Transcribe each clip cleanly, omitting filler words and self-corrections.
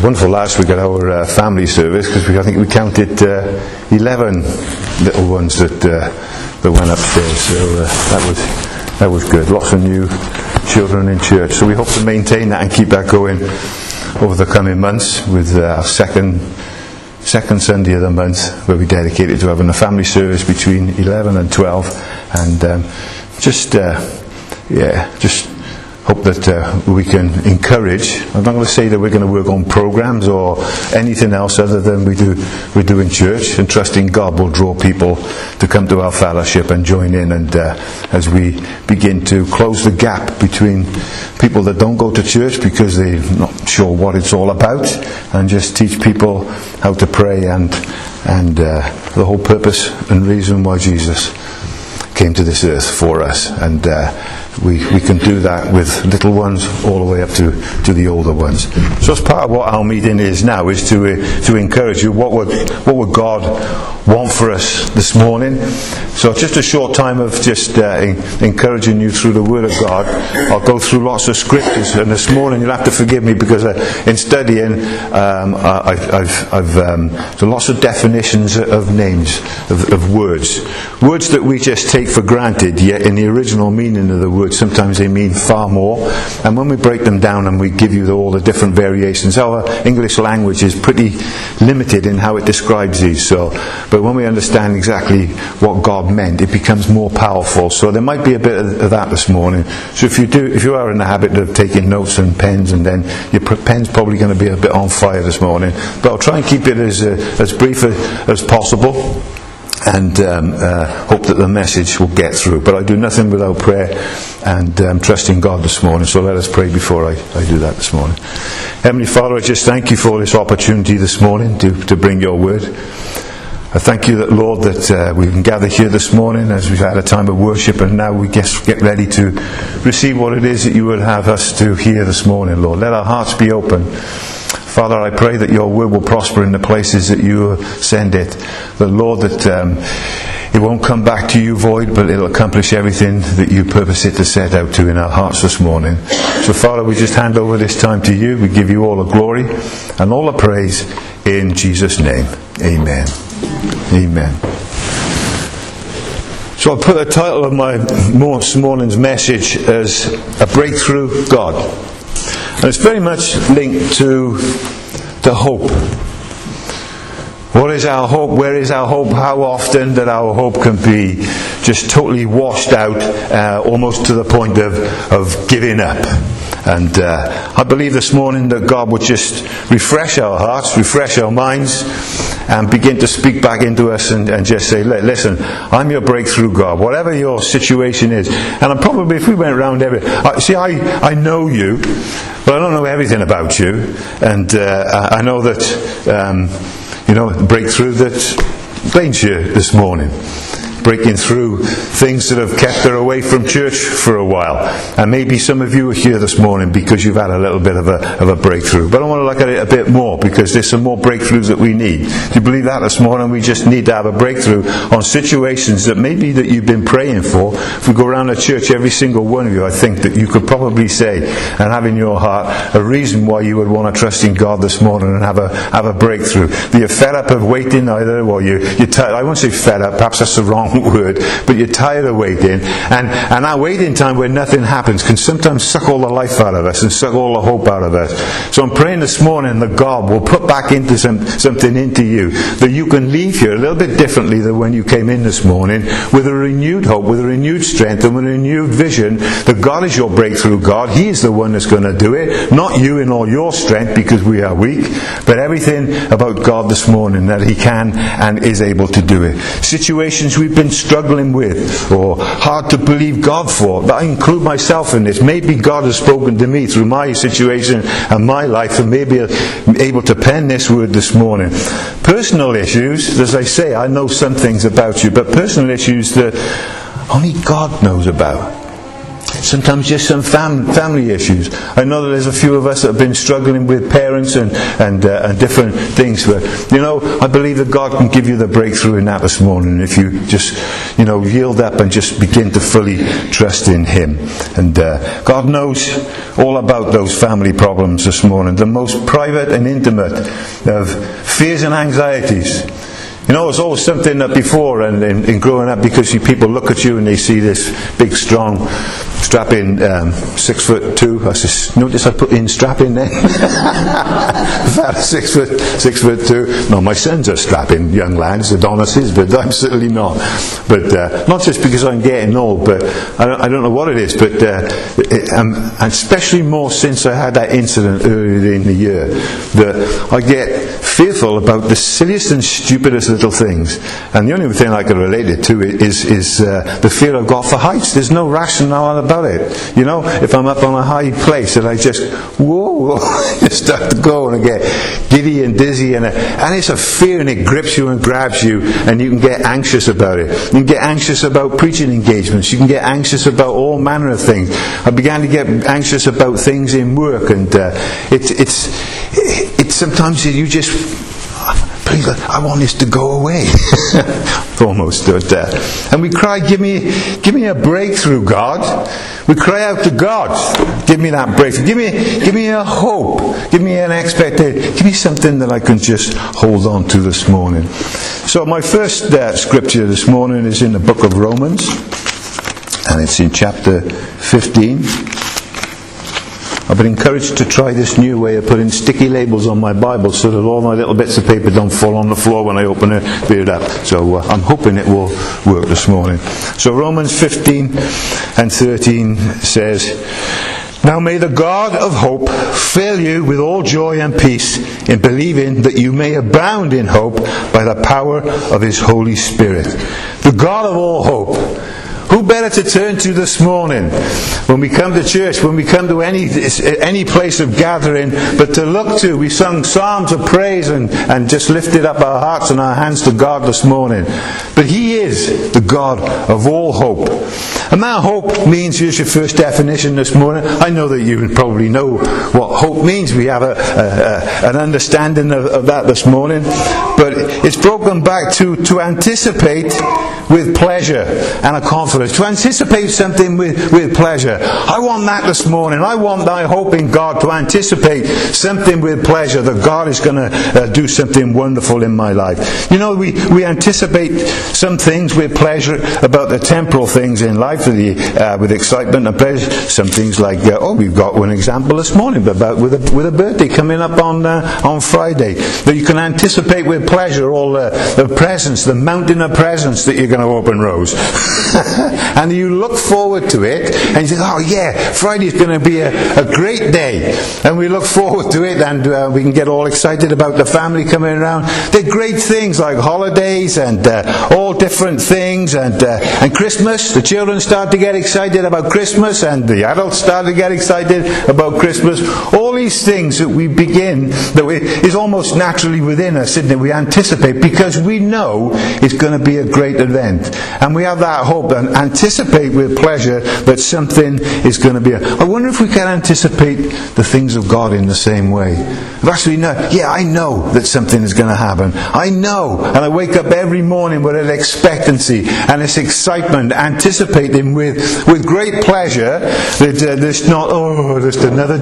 wonderful last week at our family service, because I think we counted 11 little ones that went upstairs. So that was good. Lots of new children in church. So we hope to maintain that and keep that going over the coming months with our second Sunday of the month, where we dedicate it to having a family service between 11 and 12, and just hope that we can encourage. I'm not going to say that we're going to work on programs or anything else other than we do in church, and trusting God will draw people to come to our fellowship and join in, and as we begin to close the gap between people that don't go to church because they're not sure what it's all about, and just teach people how to pray and the whole purpose and reason why Jesus came to this earth for us, and we can do that with little ones all the way up to the older ones. So as part of what our meeting is now is to encourage you. What would God want for us this morning? So just a short time of just encouraging you through the Word of God. I'll go through lots of scriptures, and this morning you'll have to forgive me because in studying I've so lots of definitions of names of words that we just take for granted, yet in the original meaning of the word sometimes they mean far more. And when we break them down and we give you all the different variations, our English language is pretty limited in how it describes these. But when we understand exactly what God meant, it becomes more powerful. So there might be a bit of that this morning. So if you are in the habit of taking notes and pens, and then your pen's probably going to be a bit on fire this morning, but I'll try and keep it as brief as possible, and hope that the message will get through. But I do nothing without prayer, and trusting God this morning. So let us pray before I do that this morning. Heavenly Father, I just thank you for this opportunity this morning to bring your word. I thank you that, Lord, that we can gather here this morning as we've had a time of worship, and now we get ready to receive what it is that you would have us to hear this morning, Lord. Let our hearts be open. Father, I pray that your word will prosper in the places that you send it. That, Lord, that it won't come back to you void, but it'll accomplish everything that you purpose it to set out to in our hearts this morning. So, Father, we just hand over this time to you. We give you all the glory and all the praise in Jesus' name. Amen. Amen. So I put the title of my morning's message as A Breakthrough God. And it's very much linked to hope. What is our hope? Where is our hope? How often that our hope can be just totally washed out, almost to the point of giving up. And I believe this morning that God would just refresh our hearts, refresh our minds, and begin to speak back into us and just say, listen, I'm your breakthrough God, whatever your situation is. And I'm probably, if we went around I know you, but I don't know everything about you. And I know that, breakthrough that brings you this morning. Breaking through things that have kept her away from church for a while. And maybe some of you are here this morning because you've had a little bit of a breakthrough. But I want to look at it a bit more, because there's some more breakthroughs that we need. Do you believe that this morning? We just need to have a breakthrough on situations that maybe that you've been praying for. If we go around the church, every single one of you, I think that you could probably say and have in your heart a reason why you would want to trust in God this morning and have a breakthrough. That you're fed up of waiting either, or you're tired. I won't say fed up, perhaps that's the wrong word, but you're tired of waiting, and that waiting time where nothing happens can sometimes suck all the life out of us and suck all the hope out of us. So I'm praying this morning that God will put back into something into you, that you can leave here a little bit differently than when you came in this morning, with a renewed hope, with a renewed strength, and with a renewed vision that God is your breakthrough God. He is the one that's going to do it, not you in all your strength, because we are weak, but everything about God this morning, that He can and is able to do it. Situations we've been struggling with, or hard to believe God for, I include myself in this. Maybe God has spoken to me through my situation and my life, and maybe I'm able to pen this word this morning. Personal issues, as I say, I know some things about you, but personal issues that only God knows about. sometimes just some family issues. I know that there's a few of us that have been struggling with parents and different things. But, I believe that God can give you the breakthrough in that this morning if you just, yield up and just begin to fully trust in Him. And God knows all about those family problems this morning, the most private and intimate of fears and anxieties. It's always something that before and in growing up, because people look at you and they see this big, strong, strapping 6'2". I just notice I put in strapping there. About 6'2". No, my sons are strapping young lads, Adonises, but I'm certainly not. But not just because I'm getting old, but I don't know what it is. But and especially more since I had that incident earlier in the year, that I get fearful about the silliest and stupidest little things. And the only thing I can relate it to is the fear I've got for heights. There's no rationale about it. If I'm up on a high place and I just, whoa, just start to go and I get giddy and dizzy, and it's a fear, and it grips you and grabs you, and you can get anxious about it. You can get anxious about preaching engagements. You can get anxious about all manner of things. I began to get anxious about things in work, and it's sometimes you just, please, I want this to go away. Almost did that. And we cry, give me a breakthrough, God. We cry out to God, give me that breakthrough. Give me a hope. Give me an expectation. Give me something that I can just hold on to this morning. So my first scripture this morning is in the book of Romans, and it's in chapter 15. I've been encouraged to try this new way of putting sticky labels on my Bible so that all my little bits of paper don't fall on the floor when I open it up. So I'm hoping it will work this morning. So Romans 15 and 13 says, "Now may the God of hope fill you with all joy and peace in believing, that you may abound in hope by the power of His Holy Spirit." The God of all hope. Who better to turn to this morning when we come to church, when we come to any place of gathering, but to look to? We sung psalms of praise and just lifted up our hearts and our hands to God this morning. But He is the God of all hope. And that hope means, here's your first definition this morning. I know that you probably know what hope means. We have an understanding of that this morning. But it's broken back to anticipate with pleasure and a confidence. To anticipate something with pleasure. I want that this morning. I want that hope in God, to anticipate something with pleasure, that God is going to do something wonderful in my life. We anticipate some things with pleasure about the temporal things in life, with excitement and pleasure. Some things like, we've got one example this morning about with a birthday coming up on Friday, that you can anticipate with pleasure all the presents, the mountain of presents that you're going to open, Rose. And you look forward to it, and you think, oh yeah, Friday's going to be a great day. And we look forward to it, and we can get all excited about the family coming around. They're great things like holidays and all different things, and Christmas. The children start to get excited about Christmas, and the adults start to get excited about Christmas. All these things that we begin, that is almost naturally within us, isn't it? We anticipate because we know it's going to be a great event. And we have that hope and anticipate with pleasure that something is going to be. I wonder if we can anticipate the things of God in the same way. Actually, no. Yeah, I know that something is going to happen. I know. And I wake up every morning with an expectancy and this excitement, anticipating with great pleasure that there's not, just another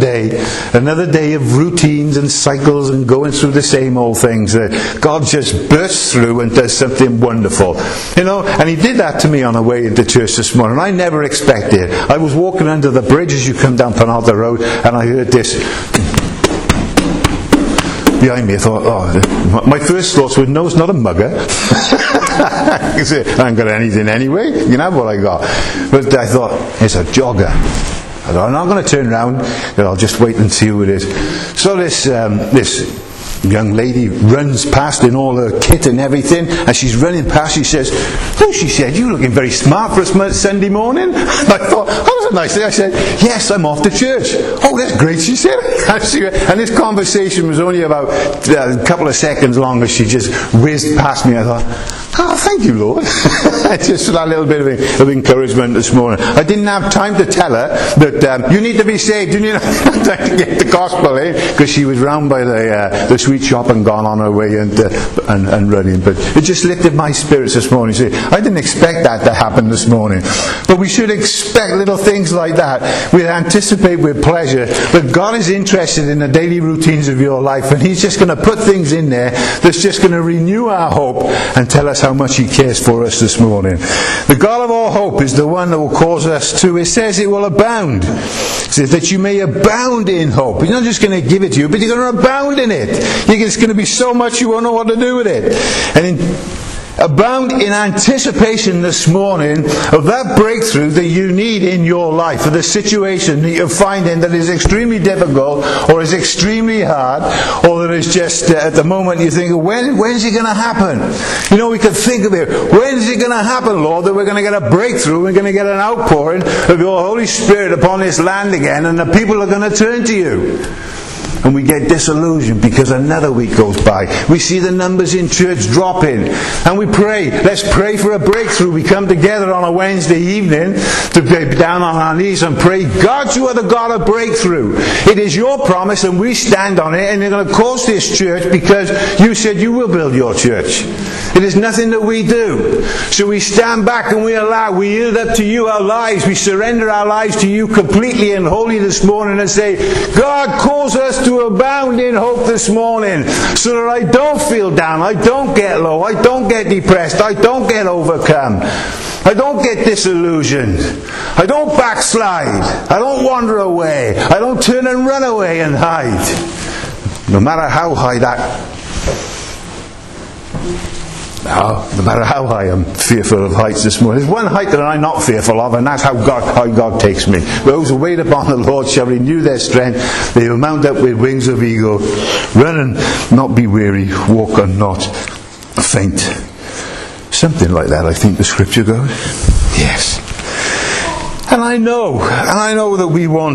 day of routines and cycles and going through the same old things. God just bursts through and does something wonderful. And He did that to me on the way into church this morning. I never expected it. I was walking under the bridge as you come down Penalta Road, and I heard this behind me. I thought, my first thoughts were, no, it's not a mugger. I haven't got anything anyway. You can have what I got. But I thought, it's a jogger. I thought, I'm not going to turn around. I'll just wait and see who it is. So this young lady runs past in all her kit and everything, and she's running past. She says, she said, you're looking very smart for a Sunday morning. And I thought, that was a nice thing. I said, yes, I'm off to church. Oh, that's great, she said. And this conversation was only about a couple of seconds long as she just whizzed past me. I thought, Oh, thank you, Lord. Just for that little bit of encouragement this morning. I didn't have time to tell her that you need to be saved. You need to get the gospel in, because she was round by the sweet shop and gone on her way and running. But it just lifted my spirits this morning. See, I didn't expect that to happen this morning. But we should expect little things like that. We anticipate with pleasure. But God is interested in the daily routines of your life, and He's just going to put things in there that's just going to renew our hope and tell us how much He cares for us this morning. The God of all hope is the one that will cause us to, it says it will abound. It says that you may abound in hope. He's not just going to give it to you, but you're going to abound in it. It's going to be so much you won't know what to do with it. And abound in anticipation this morning of that breakthrough that you need in your life, for the situation that you're finding that is extremely difficult, or is extremely hard, or that is just at the moment you think, when's it going to happen? We could think of it. When's it going to happen, Lord, that we're going to get a breakthrough, we're going to get an outpouring of your Holy Spirit upon this land again, and the people are going to turn to you? And we get disillusioned because another week goes by. We see the numbers in church dropping. And we pray. Let's pray for a breakthrough. We come together on a Wednesday evening to get down on our knees and pray, God, you are the God of breakthrough. It is your promise and we stand on it, and you're going to cause this church, because you said you will build your church. It is nothing that we do. So we stand back and we yield up to you our lives. We surrender our lives to you completely and wholly this morning, and say, God, cause us to abound in hope this morning, so that I don't feel down, I don't get low, I don't get depressed, I don't get overcome, I don't get disillusioned, I don't backslide, I don't wander away, I don't turn and run away and hide. No matter how high no matter how high I'm fearful of heights this morning. There's one height that I'm not fearful of, and that's how God takes me. Those who wait upon the Lord shall renew their strength. They will mount up with wings of eagle. Run and not be weary. Walk and not faint. Something like that, I think the scripture goes. Yes. And I know that we want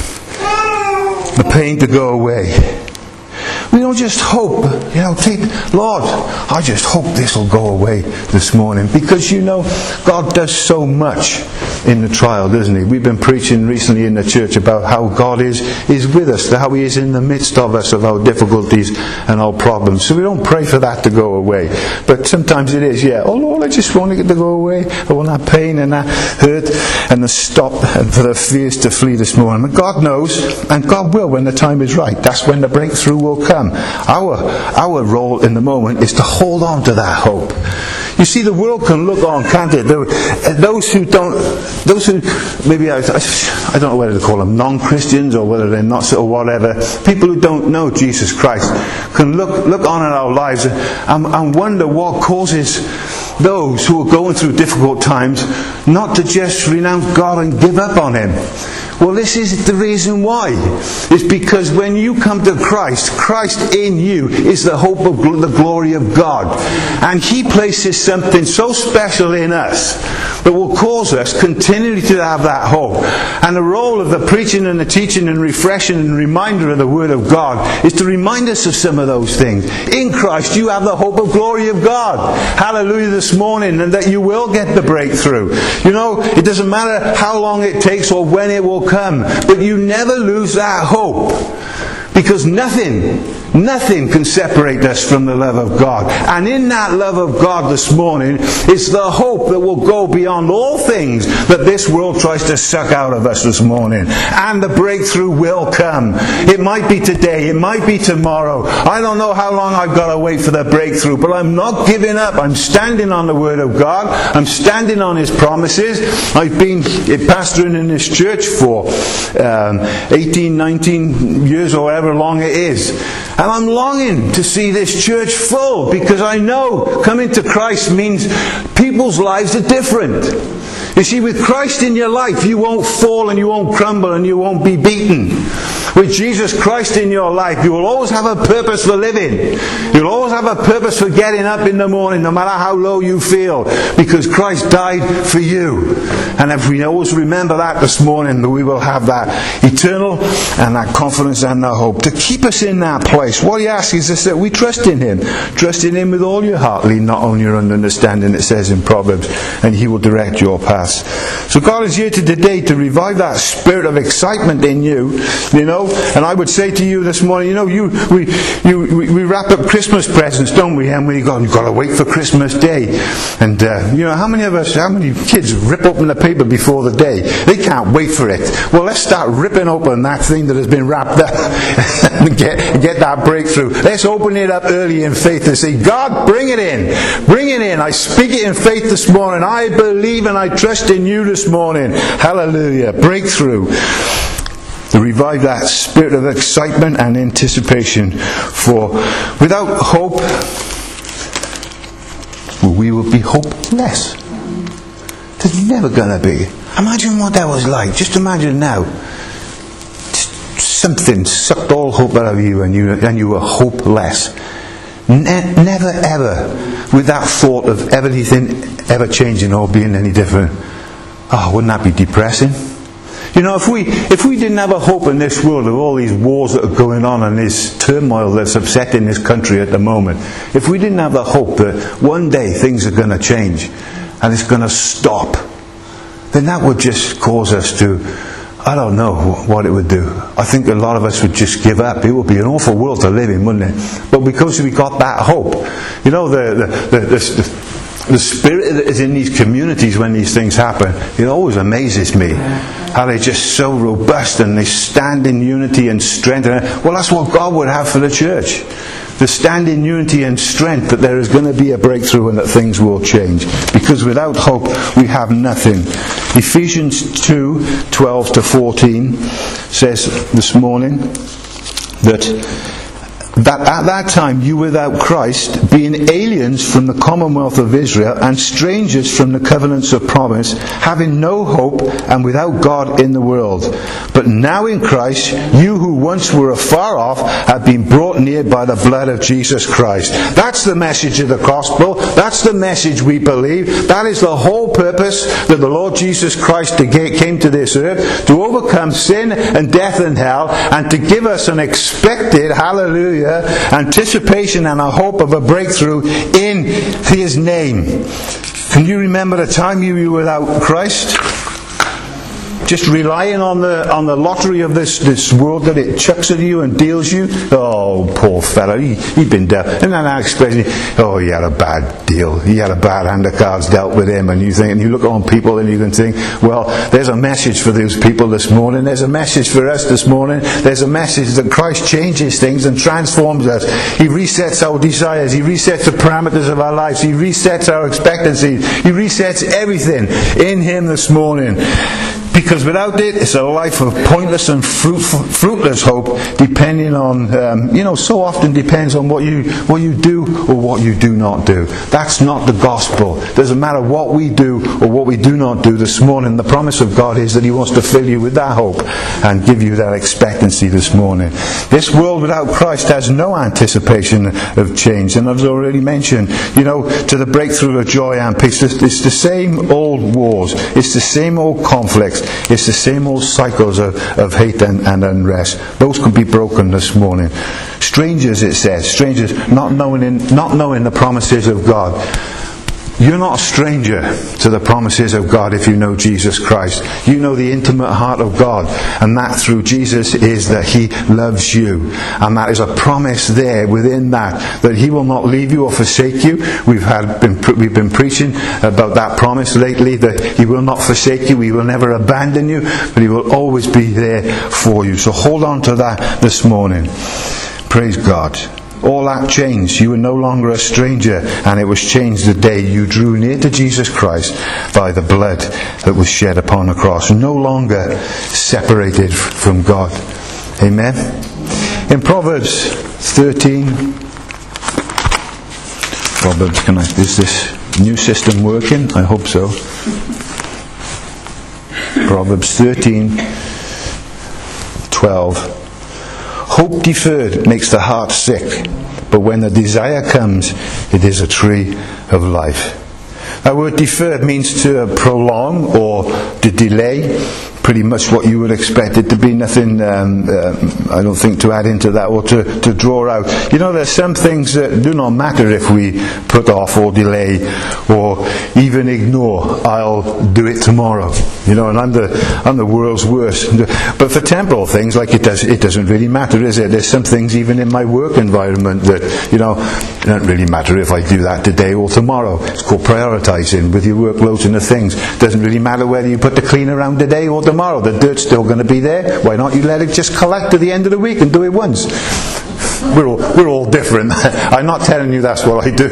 the pain to go away. We don't just hope, Lord, I just hope this will go away this morning. Because God does so much in the trial, doesn't He? We've been preaching recently in the church about how God is with us, how He is in the midst of us, of our difficulties and our problems. So we don't pray for that to go away. But sometimes it is, oh Lord, I just want it to go away. I want that pain and that hurt and the stop, and for the fears to flee this morning. But God knows, and God will when the time is right. That's when the breakthrough will come. Our role in the moment is to hold on to that hope. You see, the world can look on, can't it? Those who maybe I don't know whether to call them non-Christians or whether they're not, or whatever. People who don't know Jesus Christ can look on at our lives and wonder what causes those who are going through difficult times not to just renounce God and give up on Him. Well, this is the reason why. It's because when you come to Christ, Christ in you is the hope of the glory of God. And He places something so special in us that will cause us continually to have that hope. And the role of the preaching and the teaching and refreshing and reminder of the Word of God is to remind us of some of those things. In Christ you have the hope of glory of God. Hallelujah this morning, and that you will get the breakthrough. It doesn't matter how long it takes or when it will come, but you never lose that hope, because nothing can separate us from the love of God. And in that love of God this morning is the hope that will go beyond all things that this world tries to suck out of us this morning. And the breakthrough will come. It might be today, it might be tomorrow. I don't know how long I've got to wait for the breakthrough, but I'm not giving up. I'm standing on the Word of God. I'm standing on His promises. I've been pastoring in this church for 18, 19 years or however long it is. And I'm longing to see this church full, because I know coming to Christ means people's lives are different. You see, with Christ in your life, you won't fall and you won't crumble and you won't be beaten. with Jesus Christ in your life, you will always have a purpose for living. You'll always have a purpose for getting up in the morning, no matter how low you feel, because Christ died for you. And if we always remember that this morning, we will have that eternal and that confidence and that hope to keep us in that place. What he asks is this, that we trust in him. Trust in him with all your heart, lean not on your own understanding, it says in Proverbs, and he will direct your paths. So God is here today to revive that spirit of excitement in you, and I would say to you this morning, we wrap up Christmas presents, don't we? And you've got to wait for Christmas Day. And how many kids rip open the paper before the day? They can't wait for it. Well, let's start ripping open that thing that has been wrapped up and get that breakthrough. Let's open it up early in faith and say, God, bring it in. Bring it in. I speak it in faith this morning. I believe and I trust in you this morning. Hallelujah. Breakthrough. To revive that spirit of excitement and anticipation, for without hope, we will be hopeless. There's never going to be. Imagine what that was like. Just imagine now. Something sucked all hope out of you and you were hopeless. Never ever with that thought of everything ever changing or being any different. Oh, wouldn't that be depressing? If we didn't have a hope in this world of all these wars that are going on and this turmoil that's upsetting this country at the moment, if we didn't have the hope that one day things are going to change and it's going to stop, then that would just cause us to, I don't know what it would do. I think a lot of us would just give up. It would be an awful world to live in, wouldn't it? But because we got that hope, the spirit that is in these communities when these things happen, it always amazes me. How they're just so robust and they stand in unity and strength. Well, that's what God would have for the church. To stand in unity and strength, that there is going to be a breakthrough and that things will change. Because without hope, we have nothing. Ephesians 2:12-14 says this morning that at that time you without Christ, being aliens from the commonwealth of Israel and strangers from the covenants of promise, having no hope and without God in the world. But now in Christ, you who once were afar off have been brought near by the blood of Jesus Christ. That's the message of the gospel. That's the message we believe. That is the whole purpose that the Lord Jesus Christ came to this earth, to overcome sin and death and hell, and to give us an expected, hallelujah, anticipation and a hope of a breakthrough in his name. Can you remember the time you were without Christ? Just relying on the lottery of this world that it chucks at you and deals you. Oh, poor fella, he'd been dealt. And then that expression, oh, he had a bad deal. He had a bad hand of cards dealt with him. And you look on people and you can think, well, there's a message for those people this morning. There's a message for us this morning. There's a message that Christ changes things and transforms us. He resets our desires. He resets the parameters of our lives. He resets our expectancies. He resets everything in him this morning. Because without it, it's a life of pointless and fruitless hope, depending on, so often depends on what you do or what you do not do. That's not the gospel. It doesn't matter what we do or what we do not do this morning. The promise of God is that he wants to fill you with that hope and give you that expectancy this morning. This world without Christ has no anticipation of change. And as I already mentioned, to the breakthrough of joy and peace, it's the same old wars. It's the same old conflicts. It's the same old cycles of hate and unrest. Those could be broken this morning. Strangers, it says, strangers not knowing the promises of God. You're not a stranger to the promises of God if you know Jesus Christ. You know the intimate heart of God, and that through Jesus is that he loves you. And that is a promise there within that he will not leave you or forsake you. We've been preaching about that promise lately, that he will not forsake you, he will never abandon you, but he will always be there for you. So hold on to that this morning. Praise God. All that changed. You were no longer a stranger, and it was changed the day you drew near to Jesus Christ by the blood that was shed upon the cross. No longer separated from God. Amen. In Proverbs 13, is this new system working? I hope so. Proverbs 13:12 Hope deferred makes the heart sick, but when the desire comes, it is a tree of life. That word deferred means to prolong or to delay. Pretty much what you would expect it to be. Nothing, I don't think, to add into that or to draw out. You know, there's some things that do not matter if we put off or delay or even ignore. I'll do it tomorrow. You know, and I'm the world's worst. But for temporal things, like it doesn't really matter, is it? There's some things even in my work environment that, you know, it doesn't really matter if I do that today or tomorrow. It's called prioritising with your workloads and the things. It doesn't really matter whether you put the clean around today or tomorrow. The dirt's still going to be there. Why not you let it just collect at the end of the week and do it once? We're all different. I'm not telling you that's what I do.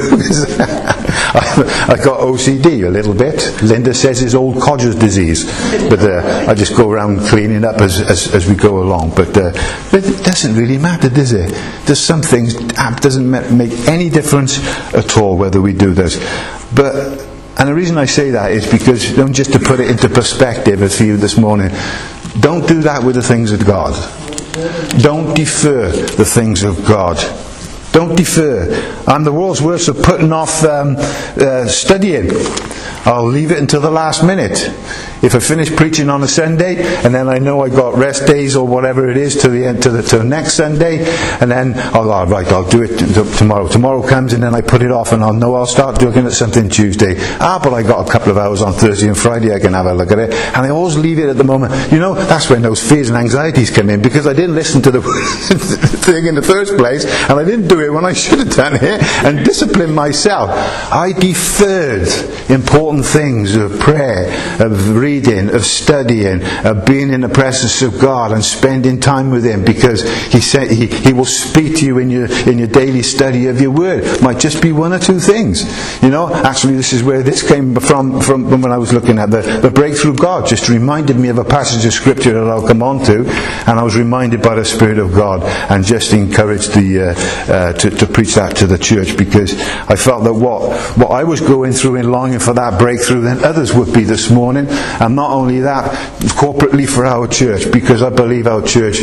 I got OCD a little bit. Linda says it's old codger's disease, but I just go around cleaning up as we go along. But it doesn't really matter, does it? There's some things doesn't make any difference at all whether we do this. And the reason I say that is because, just to put it into perspective for you this morning, don't do that with the things of God. Don't defer the things of God. Don't defer. I'm the world's worst at putting off studying. I'll leave it until the last minute. If I finish preaching on a Sunday, and then I know I got rest days or whatever it is to the next Sunday, and then I'll do it tomorrow. Tomorrow comes, and then I put it off, and I'll start looking at something Tuesday. But I got a couple of hours on Thursday and Friday. I can have a look at it, and I always leave it at the moment. You know, that's when those fears and anxieties come in, because I didn't listen to the thing in the first place, and I didn't do it when I should have done it, and discipline myself. I deferred important things of prayer, of reading, of studying, of being in the presence of God and spending time with Him, because He said He will speak to you in your daily study of your Word. It might just be one or two things. You know, actually this is where this came from when I was looking at the breakthrough God. Just reminded me of a passage of Scripture that I'll come on to, and I was reminded by the Spirit of God, and just encouraged to preach that to the church, because I felt that what I was going through in longing for that breakthrough, then others would be this morning. And not only that, corporately for our church, because I believe our church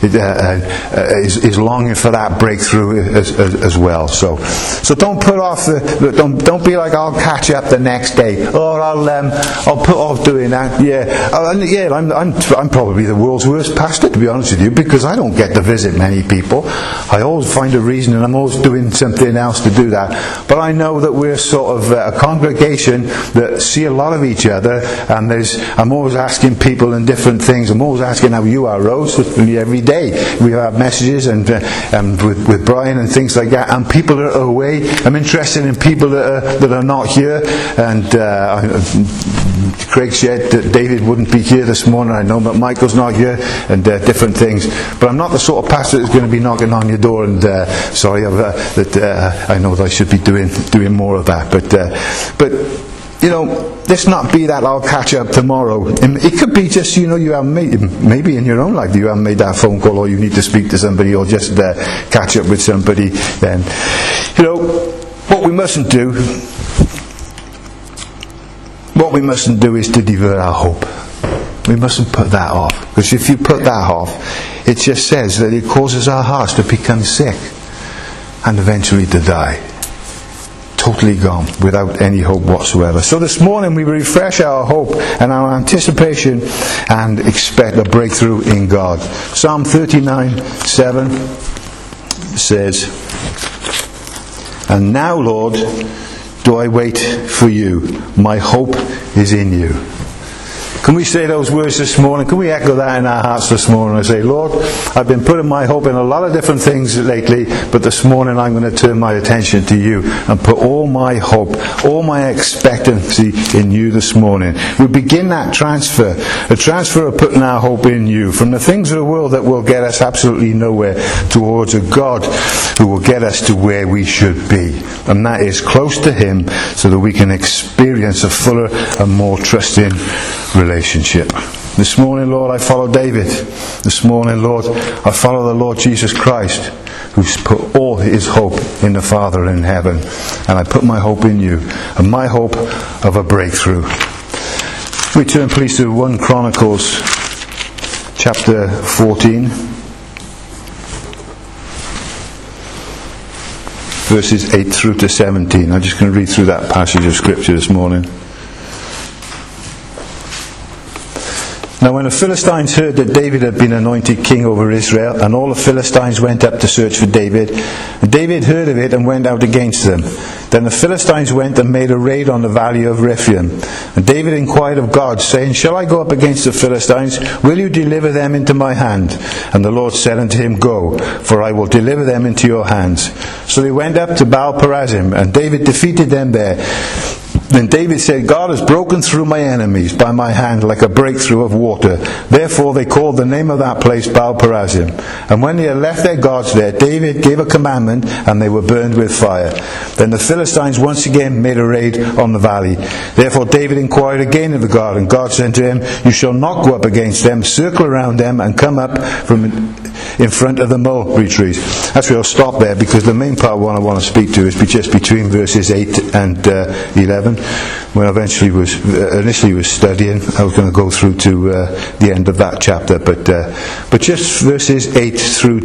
is longing for that breakthrough as well. So don't put off don't be like, I'll catch up the next day, or I'll put off doing that. I'm probably the world's worst pastor, to be honest with you, because I don't get to visit many people. I always find a reason, and I'm always doing something else to do that. But I know that we're sort of a congregation that see a lot of each other, and I'm always asking people in different things. I'm always asking how you are, Rose. Every day we have messages and with Brian and things like that. And people that are away, I'm interested in people that are not here. And Craig said that David wouldn't be here this morning. I know that Michael's not here, and different things. But I'm not the sort of pastor that's going to be knocking on your door and I know that I should be doing more of that. But you know, let's not be that I'll catch up tomorrow. And it could be just, you haven't made, maybe in your own life you haven't made that phone call, or you need to speak to somebody, or just catch up with somebody. Then, what we mustn't do is to divert our hope. We mustn't put that off, because if you put that off, it just says that it causes our hearts to become sick and eventually to die. Totally gone, without any hope whatsoever. So this morning we refresh our hope and our anticipation and expect a breakthrough in God. Psalm 39:7 says, "And now, Lord, do I wait for you. My hope is in you." Can we say those words this morning? Can we echo that in our hearts this morning and say, Lord, I've been putting my hope in a lot of different things lately, but this morning I'm going to turn my attention to you and put all my hope, all my expectancy in you this morning. We begin that transfer, a transfer of putting our hope in you, from the things of the world that will get us absolutely nowhere, towards a God who will get us to where we should be. And that is close to Him, so that we can experience a fuller and more trusting relationship. This morning, Lord, I follow David. This morning, Lord, I follow the Lord Jesus Christ, who's put all his hope in the Father in heaven. And I put my hope in you, and my hope of a breakthrough. We turn please to 1 Chronicles chapter 14. verses 8 through to 17. I'm just going to read through that passage of scripture this morning. Now when the Philistines heard that David had been anointed king over Israel, and all the Philistines went up to search for David, and David heard of it and went out against them. Then the Philistines went and made a raid on the valley of Rephaim. And David inquired of God, saying, Shall I go up against the Philistines? Will you deliver them into my hand? And the Lord said unto him, Go, for I will deliver them into your hands. So they went up to Baal Perazim, and David defeated them there. Then David said, God has broken through my enemies by my hand like a breakthrough of water. Therefore they called the name of that place Baal Perazim. And when they had left their gods there, David gave a commandment, and they were burned with fire. Then the Philistines once again made a raid on the valley. Therefore David inquired again of the God, and God said to him, You shall not go up against them, circle around them, and come up from in front of the mulberry trees. That's where I'll stop there, because the main part what I want to speak to is just between verses 8 and 11. When I initially was studying, I was going to go through to the end of that chapter, but just verses 8 through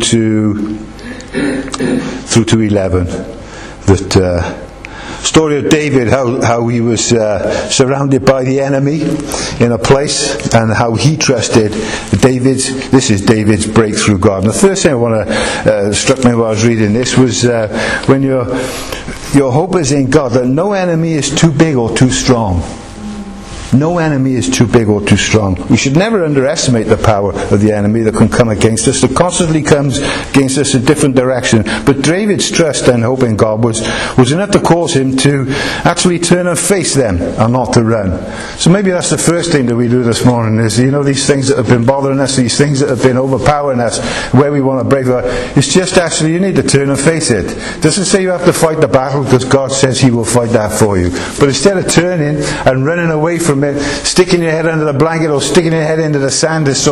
to 11. That story of David, how he was surrounded by the enemy in a place, and how he trusted this is David's breakthrough God. And the first thing struck me while I was reading this was when your hope is in God, that no enemy is too big or too strong. No enemy is too big or too strong. We should never underestimate the power of the enemy that can come against us, that constantly comes against us in different directions. But David's trust and hope in God was enough to cause him to actually turn and face them and not to run. So maybe that's the first thing that we do this morning is, these things that have been bothering us, these things that have been overpowering us, where we want to break through. It's just actually you need to turn and face it. It doesn't say you have to fight the battle, because God says He will fight that for you. But instead of turning and running away from it, sticking your head under the blanket or sticking your head into the sand, as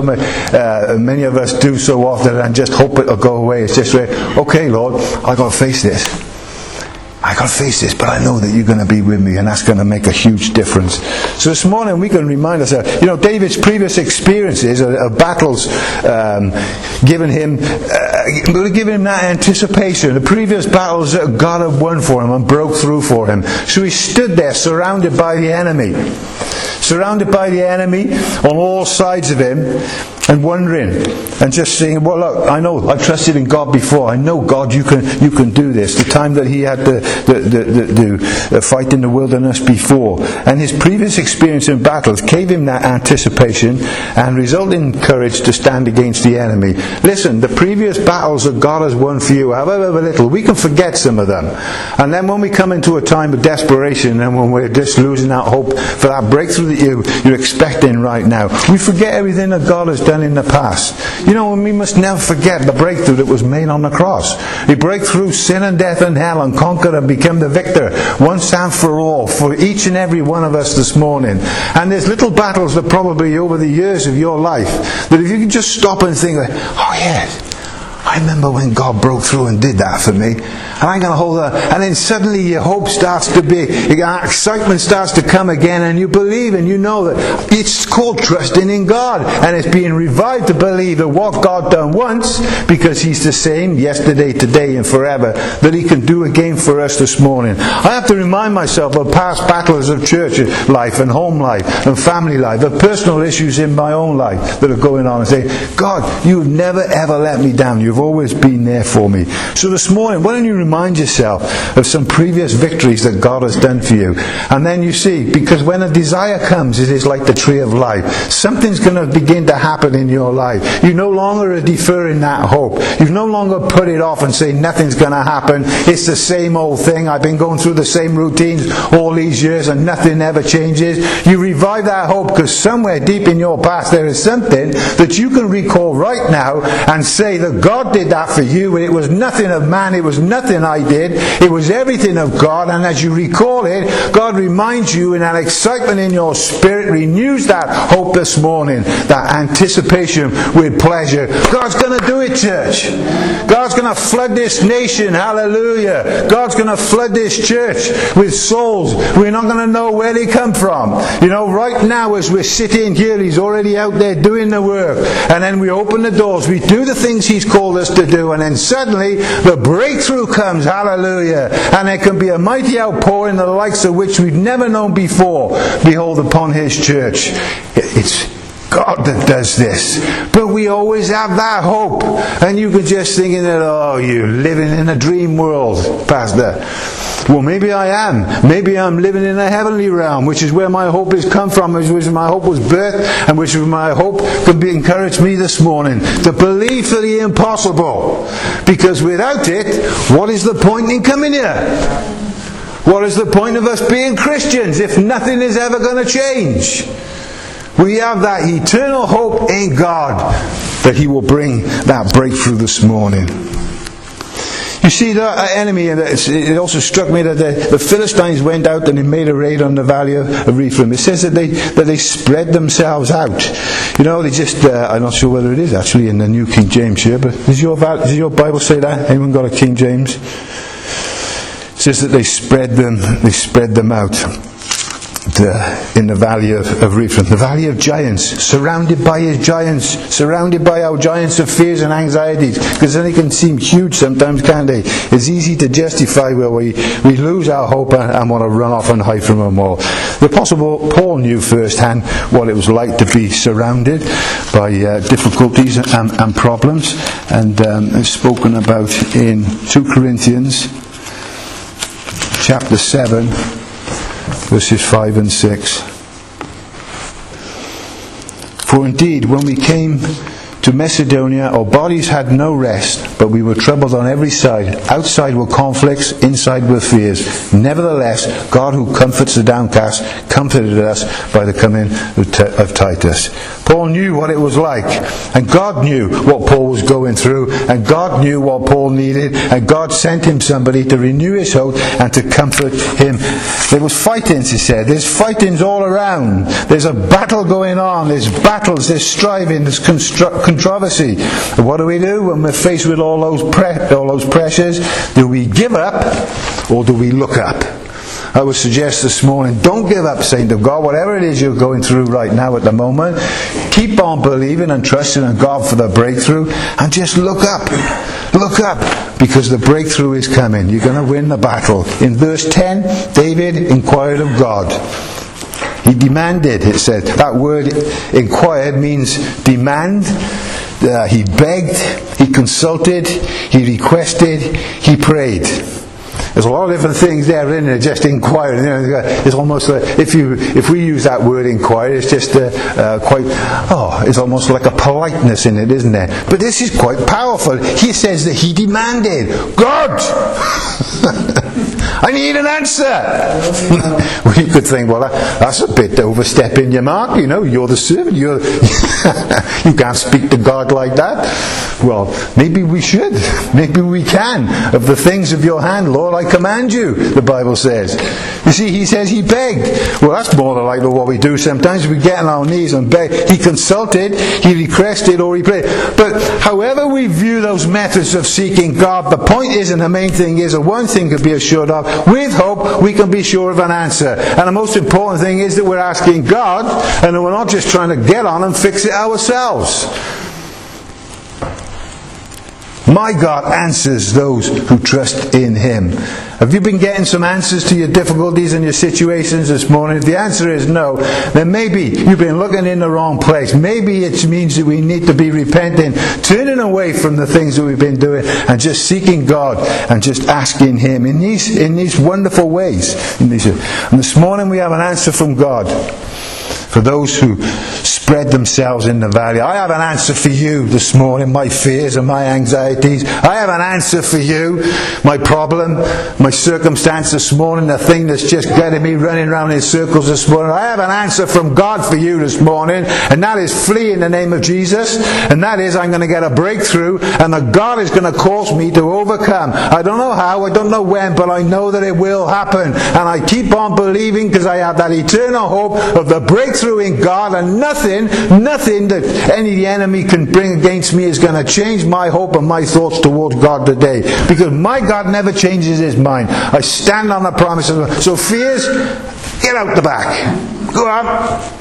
many of us do so often, and just hope it'll go away. It's just okay, Lord, I've got to face this. I got to face this, but I know that you're going to be with me, and that's going to make a huge difference. So this morning we can remind ourselves, David's previous experiences of battles giving him that anticipation. The previous battles that God had won for him and broke through for him. So he stood there surrounded by the enemy. Surrounded by the enemy on all sides of him, and wondering, and just saying, well, look, I know, I trusted in God before. I know, God, you can do this. The time that he had the fight in the wilderness before, and his previous experience in battles gave him that anticipation and resulted in courage to stand against the enemy. Listen, the previous battles that God has won for you, however little, we can forget some of them. And then when we come into a time of desperation, and when we're just losing that hope for that breakthrough that you're expecting right now, we forget everything that God has done in the past. And we must never forget the breakthrough that was made on the cross. He broke through sin and death and hell and conquered and became the victor once and for all for each and every one of us this morning. And there's little battles that probably over the years of your life, that if you can just stop and think, oh yes, I remember when God broke through and did that for me, and I'm going to hold that. And then suddenly your hope starts to be, excitement starts to come again, and you believe and you know that it's called trusting in God, and it's being revived to believe that what God done once, because He's the same yesterday, today and forever, that He can do again for us this morning. I have to remind myself of past battles of church life and home life and family life, of personal issues in my own life that are going on, and say, God, you've never ever let me down. You've always been there for me. So this morning, why don't you remind yourself of some previous victories that God has done for you? And then you see, because when a desire comes, it is like the tree of life. Something's going to begin to happen in your life. You no longer are deferring that hope. You no longer put it off and say nothing's going to happen. It's the same old thing. I've been going through the same routines all these years and nothing ever changes. You revive that hope, because somewhere deep in your past there is something that you can recall right now and say that God did that for you, and it was nothing of man, it was nothing I did, it was everything of God. And as you recall it, God reminds you, in that excitement in your spirit, renews that hope this morning, that anticipation with pleasure. God's going to do it, church. God's going to flood this nation, hallelujah. God's going to flood this church with souls. We're not going to know where they come from. Right now as we're sitting here, He's already out there doing the work. And then we open the doors, we do the things He's called us to do, and then suddenly the breakthrough comes. comes, hallelujah, and there can be a mighty outpouring, the likes of which we've never known before, behold, upon his church. It's God that does this. But we always have that hope. And you could just think in that, oh, you're living in a dream world, Pastor. Well, maybe I am. Maybe I'm living in a heavenly realm, which is where my hope has come from, which my hope was birthed, and which my hope can be encouraged me this morning to believe for the impossible. Because without it, what is the point in coming here? What is the point of us being Christians if nothing is ever going to change? We have that eternal hope in God that he will bring that breakthrough this morning. You see, the enemy, and it also struck me that the Philistines went out and they made a raid on the valley of Rephaim. It says that they spread themselves out. You know, they just, I'm not sure whether it is actually in the New King James here, but does your Bible say that? Anyone got a King James? It says that they spread them out. In the valley of Rephaim, the valley of giants, surrounded by his giants, surrounded by our giants of fears and anxieties, because they can seem huge sometimes, can't they? It's easy to justify where we lose our hope and want to run off and hide from them all. The Apostle Paul knew firsthand what it was like to be surrounded by difficulties and problems, and it's spoken about in 2 Corinthians chapter 7 verses 5 and 6. For indeed, when we came to Macedonia, our bodies had no rest, but we were troubled on every side. Outside were conflicts, inside were fears. Nevertheless, God who comforts the downcast comforted us by the coming of Titus. Paul knew what it was like, and God knew what Paul was going through, and God knew what Paul needed, and God sent him somebody to renew his hope and to comfort him. There was fightings, he said. There's fightings all around. There's a battle going on. There's battles, there's striving, there's controversy. And what do we do when we're faced with all those pressures? Do we give up, or do we look up? I would suggest this morning, don't give up, saint of God. Whatever it is you're going through right now at the moment, keep on believing and trusting in God for the breakthrough, and just look up. Look up, because the breakthrough is coming. You're going to win the battle. In verse 10, David inquired of God. He demanded, it said. That word inquired means demand. He begged, he consulted, he requested, he prayed. There's a lot of different things there, isn't it? Just inquiring. You know, it's almost like, if we use that word inquire, it's just it's almost like a politeness in it, isn't there? But this is quite powerful. He says that he demanded, God, I need an answer. We could think, well, that's a bit overstepping your mark. You know, you're the servant. You can't speak to God like that. Well, maybe we should. Maybe we can. Of the things of your hand, Lord, I command you, the Bible says. You see, he says he begged. Well, that's more than like what we do sometimes. We get on our knees and beg. He consulted, he requested, or he prayed. But however we view those methods of seeking God, the point is, and the main thing is, that one thing to be assured of, with hope we can be sure of an answer. And the most important thing is that we're asking God, and that we're not just trying to get on and fix it ourselves. My God answers those who trust in Him. Have you been getting some answers to your difficulties and your situations this morning? If the answer is no, then maybe you've been looking in the wrong place. Maybe it means that we need to be repenting, turning away from the things that we've been doing, and just seeking God and just asking Him in these wonderful ways. And this morning we have an answer from God for those who spread themselves in the valley. I have an answer for you this morning, my fears and my anxieties. I have an answer for you, my problem, my circumstance this morning, the thing that's just getting me running around in circles this morning. I have an answer from God for you this morning, and that is flee in the name of Jesus, and that is I'm going to get a breakthrough, and that God is going to cause me to overcome. I don't know how, I don't know when, but I know that it will happen, and I keep on believing because I have that eternal hope of the breakthrough in God, and nothing that the enemy can bring against me is going to change my hope and my thoughts towards God today, because my God never changes His mind. I stand on the promises. So fears, get out the back. Go on.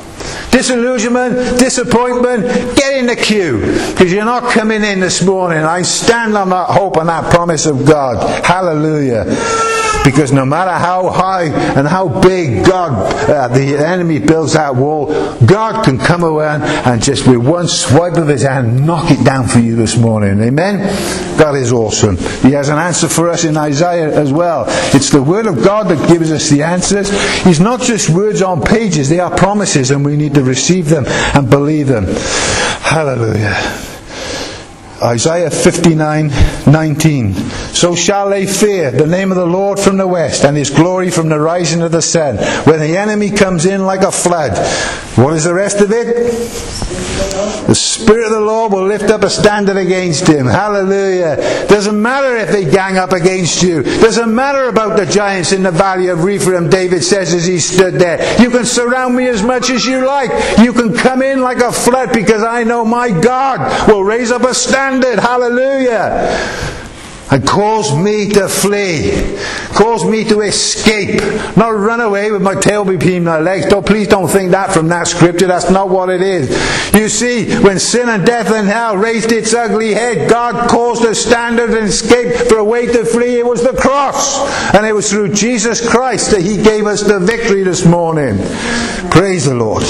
disillusionment, disappointment, get in the queue, because you're not coming in this morning. I stand on that hope and that promise of God. Hallelujah. Because no matter how high and how big the enemy builds that wall, God can come around and just with one swipe of his hand knock it down for you this morning. Amen? God is awesome. He has an answer for us in Isaiah as well. It's the Word of God that gives us the answers. He's not just words on pages, they are promises, and we need to receive them and believe them. Hallelujah. Isaiah 59:19. So shall they fear the name of the Lord from the west, and his glory from the rising of the sun. When the enemy comes in like a flood. What is the rest of it? The Spirit of the Lord will lift up a standard against him. Hallelujah. Doesn't matter if they gang up against you. Doesn't matter about the giants in the valley of Rephaim, David says as he stood there. You can surround me as much as you like. You can come in like a flood, because I know my God will raise up a standard. Hallelujah. And cause me to flee. Cause me to escape. Not run away with my tail between my legs. Please don't think that from that scripture. That's not what it is. You see, when sin and death and hell raised its ugly head, God caused a standard and escape for a way to flee. It was the cross. And it was through Jesus Christ that he gave us the victory this morning. Praise the Lord.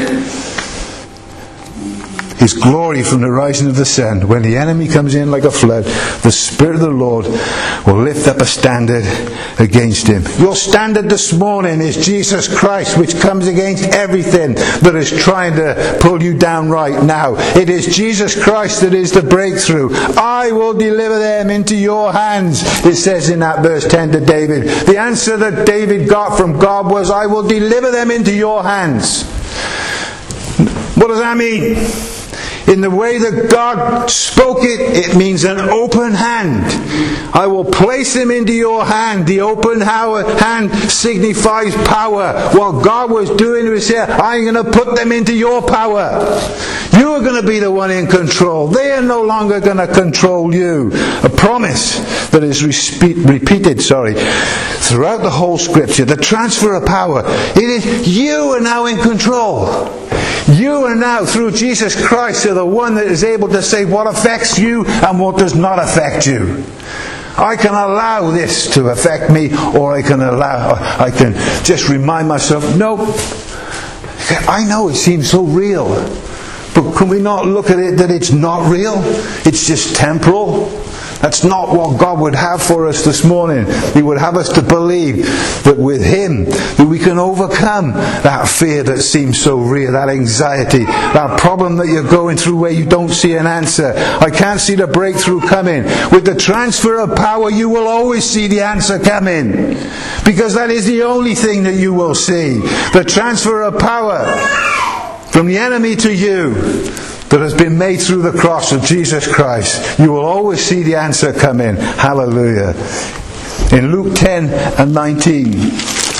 His glory from the rising of the sun. When the enemy comes in like a flood, the Spirit of the Lord will lift up a standard against him. Your standard this morning is Jesus Christ, which comes against everything that is trying to pull you down right now. It is Jesus Christ that is the breakthrough. I will deliver them into your hands, it says in that verse 10 to David. The answer that David got from God was, I will deliver them into your hands. What does that mean? In the way that God spoke it, it means an open hand. I will place them into your hand. The open hand signifies power. What God was doing was say, I'm going to put them into your power. You are going to be the one in control. They are no longer going to control you. A promise that is repeated throughout the whole scripture. The transfer of power. It is you are now in control. You are now, through Jesus Christ, are the one that is able to say what affects you and what does not affect you. I can allow this to affect me, or I can just remind myself, no, I know it seems so real, but can we not look at it that it's not real? It's just temporal. That's not what God would have for us this morning. He would have us to believe that with him that we can overcome that fear that seems so real, that anxiety, that problem that you're going through where you don't see an answer. I can't see the breakthrough coming. With the transfer of power, you will always see the answer coming, because that is the only thing that you will see. The transfer of power from the enemy to you that has been made through the cross of Jesus Christ. You will always see the answer come in. Hallelujah. In Luke 10:19.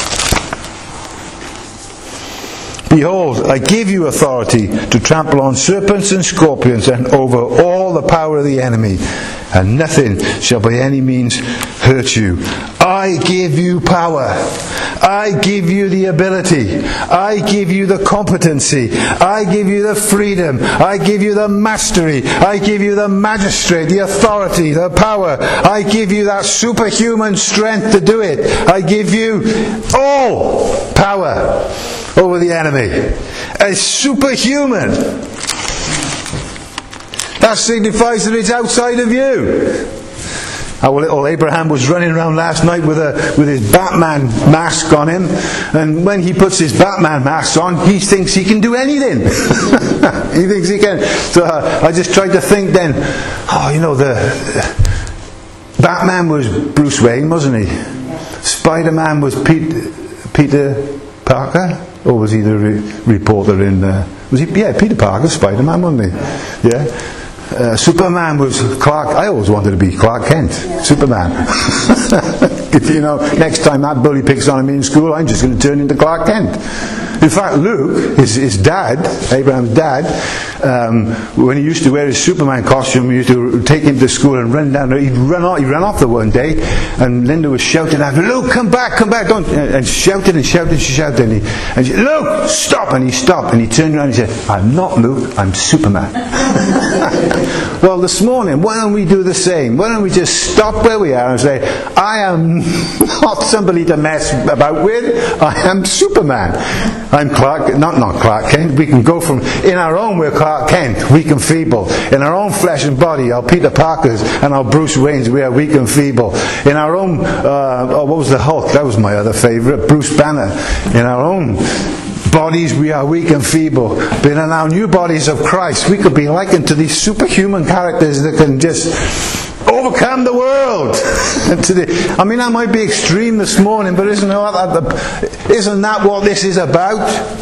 Behold, I give you authority to trample on serpents and scorpions and over all the power of the enemy, and nothing shall by any means hurt you. I give you power. I give you the ability. I give you the competency. I give you the freedom. I give you the mastery. I give you the magistrate, the authority, the power. I give you that superhuman strength to do it. I give you all power over the enemy. As superhuman. That signifies that it's outside of you. Our little Abraham was running around last night with his Batman mask on him, and when he puts his Batman mask on, he thinks he can do anything. He thinks he can. So I just tried to think then, the Batman was Bruce Wayne, wasn't he? Spider-Man was Peter Parker, or was he the reporter in? Was he? Yeah, Peter Parker, Spider-Man, wasn't he? Yeah. Superman was Clark. I always wanted to be Clark Kent. Superman. Next time that bully picks on me in school, I'm just going to turn into Clark Kent. In fact, Luke, his dad, Abraham's dad, when he used to wear his Superman costume, we used to take him to school and run down. He'd run off there one day, and Linda was shouting after, "Luke, come back, don't!" And shouted, and she shouted, and she, "Luke, stop!" And he stopped, and he turned around and he said, "I'm not Luke, I'm Superman." Well, this morning, why don't we do the same? Why don't we just stop where we are and say, I am not somebody to mess about with. I am Superman. I'm not Clark Kent. We can go from, in our own, we're Clark Kent, weak and feeble. In our own flesh and body, our Peter Parkers and our Bruce Waynes, we are weak and feeble. In our own, what was the Hulk? That was my other favourite, Bruce Banner. In our own bodies we are weak and feeble, but in our new bodies of Christ we could be likened to these superhuman characters that can just overcome the world. I mean, that might be extreme this morning, but isn't that what this is about?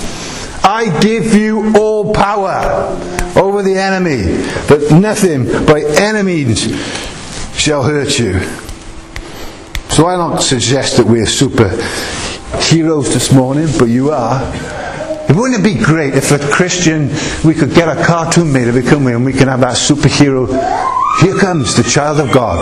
I give you all power over the enemy, that nothing by enemies shall hurt you. So I don't suggest that we're super heroes this morning, but you are. Wouldn't it be great if a Christian, we could get a cartoon made of it, couldn't we, and we can have that superhero, here comes the child of God,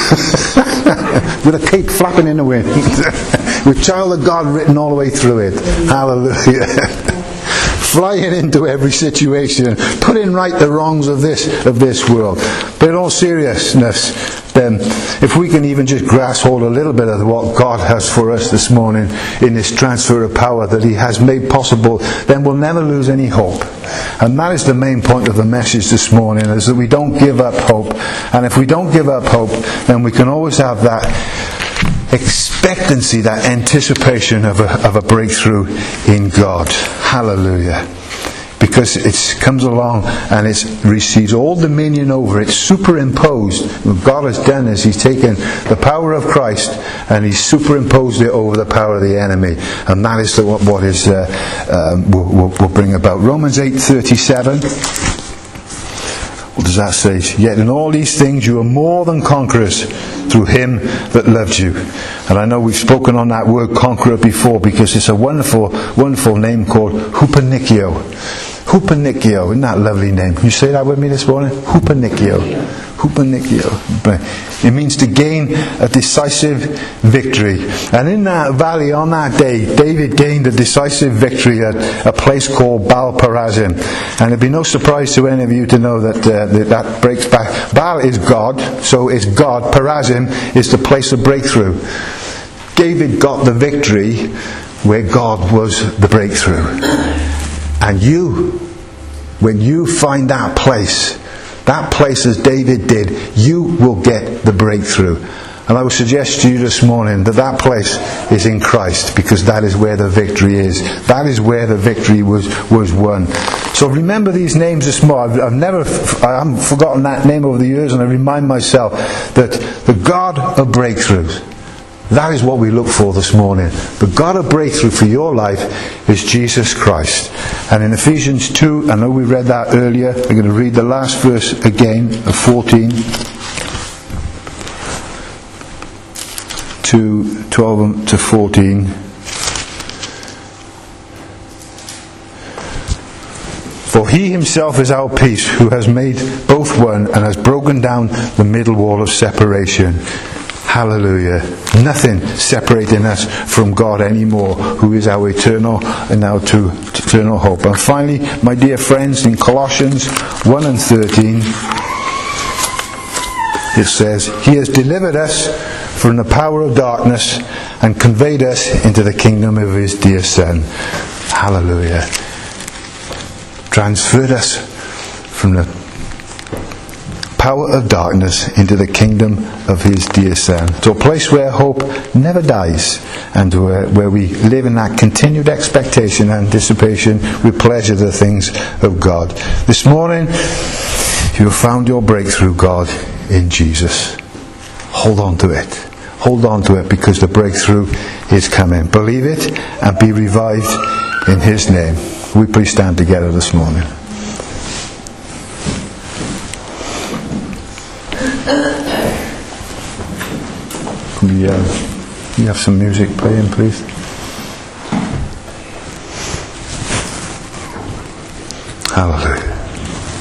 with a cape flapping in the wind, with child of God written all the way through it. Hallelujah. Flying into every situation, putting right the wrongs of this world. But in all seriousness, then, if we can even just grasp hold a little bit of what God has for us this morning in this transfer of power that He has made possible, then we'll never lose any hope. And that is the main point of the message this morning, is that we don't give up hope. And if we don't give up hope, then we can always have that expectancy, that anticipation of a breakthrough in God. Hallelujah. Because it comes along and it receives all dominion over it, superimposed. What God has done is He's taken the power of Christ and He's superimposed it over the power of the enemy, and that is what will bring about. Romans 8:37. What does that say? Yet in all these things you are more than conquerors through Him that loved you. And I know we've spoken on that word conqueror before, because it's a wonderful, wonderful name called Hupanikio. Hupanikio, isn't that a lovely name? Can you say that with me this morning? Hupanikio. Hupanikio. It means to gain a decisive victory. And in that valley on that day, David gained a decisive victory at a place called Baal Perazim. And it'd be no surprise to any of you to know that breaks back. Baal is God, so it's God. Perazim is the place of breakthrough. David got the victory where God was the breakthrough. And you, when you find that place as David did, you will get the breakthrough. And I would suggest to you this morning that place is in Christ, because that is where the victory is. That is where the victory was won. So remember these names this morning. I haven't forgotten that name over the years, and I remind myself that the God of breakthroughs, that is what we look for this morning. The God of breakthrough for your life is Jesus Christ. And in Ephesians 2, I know we read that earlier, I'm going to read the last verse again, of 14 to 12 to 14. For He Himself is our peace, who has made both one and has broken down the middle wall of separation. Hallelujah. Nothing separating us from God anymore, who is our eternal and our eternal hope. And finally, my dear friends, in Colossians 1 and 13, it says, He has delivered us from the power of darkness and conveyed us into the kingdom of His dear Son. Hallelujah. Transferred us from the power of darkness into the kingdom of His dear Son, to a place where hope never dies, and where we live in that continued expectation and anticipation with pleasure the things of God. This morning you have found your breakthrough, God, in Jesus. Hold on to it. Hold on to it, because the breakthrough is coming. Believe it and be revived in His name. We please stand together this morning. We have some music playing, please. Hallelujah.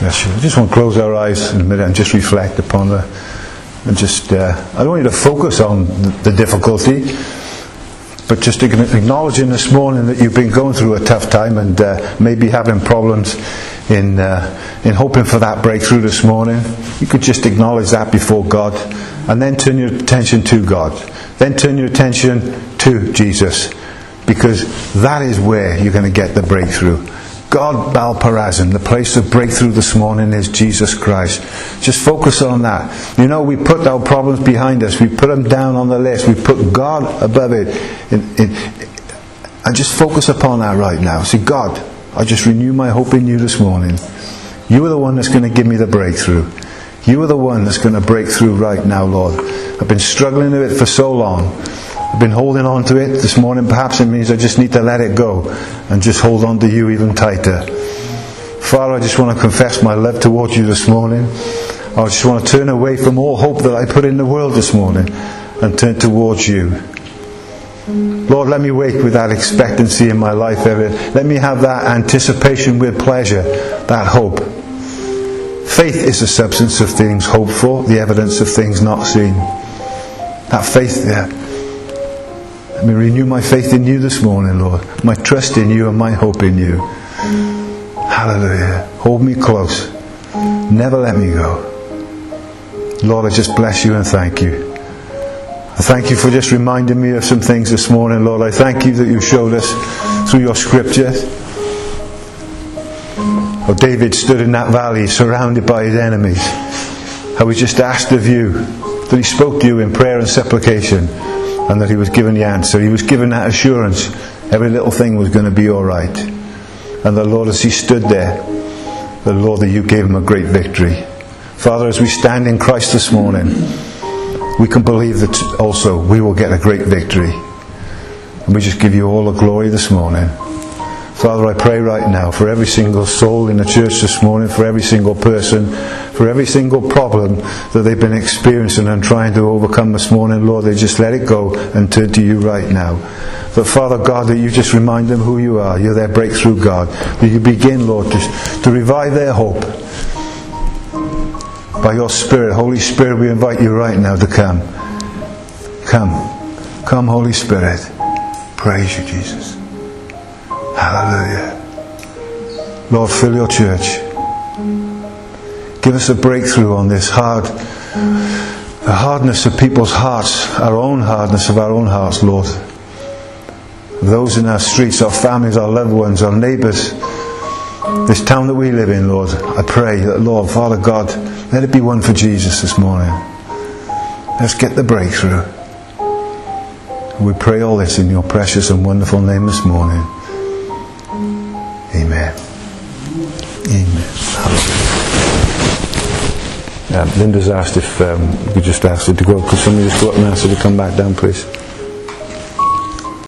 Bless you. I just want to close our eyes in a minute and just reflect upon the, and just, I don't want you to focus on the difficulty, but just acknowledging this morning that you've been going through a tough time and maybe having problems in hoping for that breakthrough this morning. You could just acknowledge that before God and then turn your attention to God. Then turn your attention to Jesus, because that is where you're going to get the breakthrough. God Baal Perazim, the place of breakthrough this morning is Jesus Christ. Just focus on that. You know, we put our problems behind us. We put them down on the list. We put God above it. And just focus upon that right now. Say, God, I just renew my hope in you this morning. You are the one that's going to give me the breakthrough. You are the one that's going to break through right now, Lord. I've been struggling with it for so long. I've been holding on to it. This morning perhaps it means I just need to let it go and just hold on to you even tighter. Father, I just want to confess my love towards you this morning. I just want to turn away from all hope that I put in the world this morning and turn towards you. Lord, let me wait with that expectancy in my life. Let me have that anticipation with pleasure, that hope. Faith is the substance of things hoped for, the evidence of things not seen. That faith there. Let me renew my faith in you this morning, Lord. My trust in you and my hope in you. Hallelujah. Hold me close. Never let me go. Lord, I just bless you and thank you. I thank you for just reminding me of some things this morning, Lord. I thank you that you showed us through your scriptures how David stood in that valley surrounded by his enemies. How he just asked of you, that he spoke to you in prayer and supplication, and that he was given the answer. He was given that assurance. Every little thing was going to be alright. And the Lord, as he stood there, the Lord, that you gave him a great victory. Father, as we stand in Christ this morning, we can believe that also we will get a great victory. And we just give you all the glory this morning. Father, I pray right now for every single soul in the church this morning, for every single person, for every single problem that they've been experiencing and trying to overcome this morning. Lord, they just let it go and turn to you right now. But Father God, that you just remind them who you are. You're their breakthrough God. That you begin, Lord, just to revive their hope. By your Spirit, Holy Spirit, we invite you right now to come. Come, Holy Spirit. Praise you, Jesus. Hallelujah. Lord, fill your church. Give us a breakthrough on this the hardness of people's hearts, our own hardness of our own hearts, Lord. Those in our streets, our families, our loved ones, our neighbours, this town that we live in, Lord. I pray that, Lord, Father God, let it be one for Jesus this morning. Let's get the breakthrough. We pray all this in your precious and wonderful name this morning. Amen. Amen. Linda's asked if we could just ask her to go. Could somebody just go up and ask her to come back down, please?